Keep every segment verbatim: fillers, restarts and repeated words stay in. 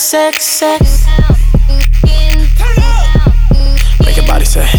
sex, sex. Make your body say.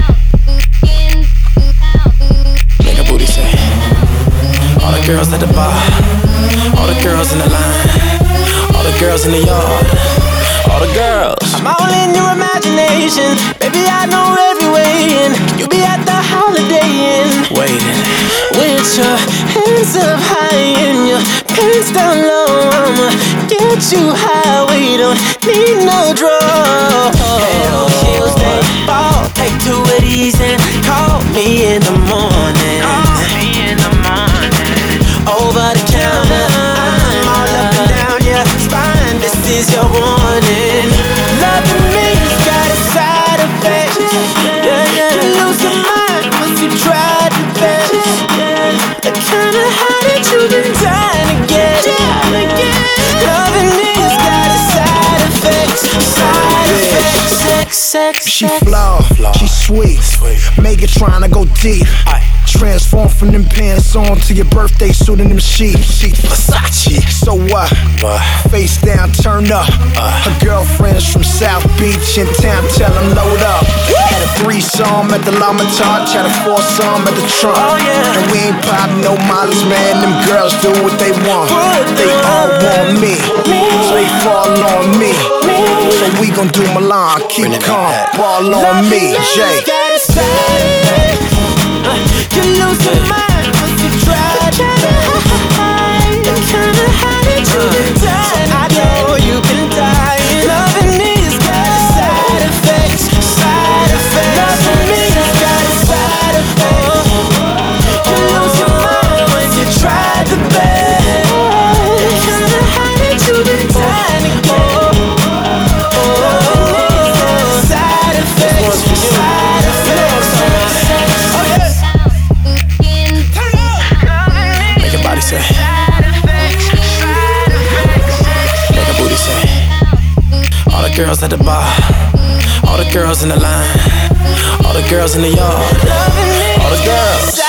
Make your booty say. All the girls at the bar, all the girls in the line, all the girls in the yard, all the girls. I'm all in your imagination, baby. I know every way in. You be at the Holiday Inn, waiting with your hands up high and your pants down low. I'ma get you high, we don't need no drugs. Head on heels, they fall. Take two of these and call me in the morning. Call me in the morning. Over the counter, I'm all up and down your spine. This is your warning. Loving me's got a side effect. Yeah, yeah. You lose your mind once you try the best. The kind of high that you've been trying to get. Loving me's got a side effect. Side effect. Sex, sex, She sex. flow, she sweet, make it tryna go deep. Transform from them pants on to your birthday suit and them sheets. Versace, so what? Face down, turn up. Her girlfriends from South Beach in town, tell them load up. Had a threesome at the L'Auberge, had a foursome at the trunk. And we ain't pop no mollies, man. Them girls do what they want. They all want me, so they fall on me. So we gon' do Milan, keep calm, ball on me, Jay. You lose your mind once you try to hide. The kind of high that you've been dying. I know you've been dying. Loving me's got a side effect. Side effect. Loving me's got a side effect. You lose your mind when you try the best. The kind of high that you've been dying to get. Loving me's got a side effect. Side effect. Say. Make a booty say. All the girls at the bar, all the girls in the line, all the girls in the yard, all the girls.